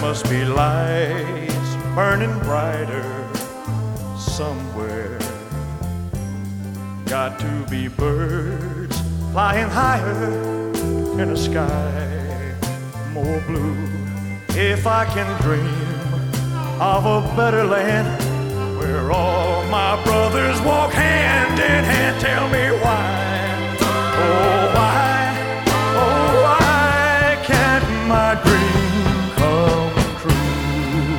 must be lights burning brighter somewhere. Got to be birds flying higher in a sky more blue. If I can dream of a better land where all my brothers walk hand in hand, tell me why, oh why can't my dream come true?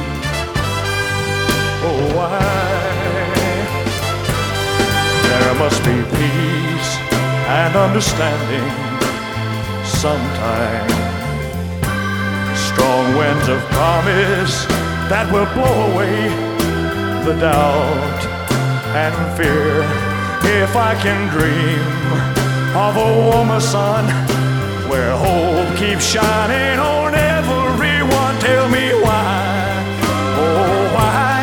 Oh why? There must be peace and understanding sometime. Strong winds of promise that will blow away the doubt and fear. If I can dream of a warmer sun where hope keeps shining on everyone, tell me why, oh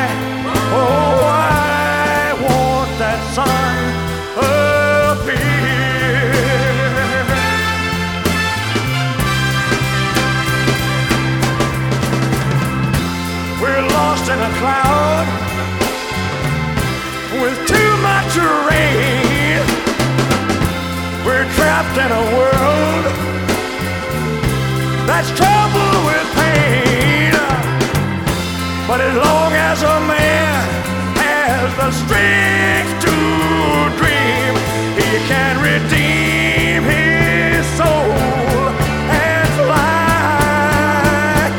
why won't that sun appear? We're lost in a cloud with too much rain. We're trapped in a world that's troubled with pain. But as long as a man has the strength to dream, he can redeem his soul and fly.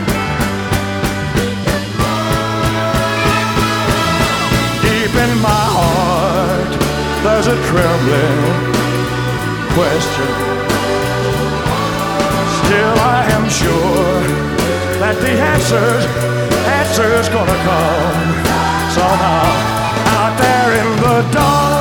Deep in my heart, there's a trembling question. Still I am sure that the answer's gonna come somehow out there in the dark.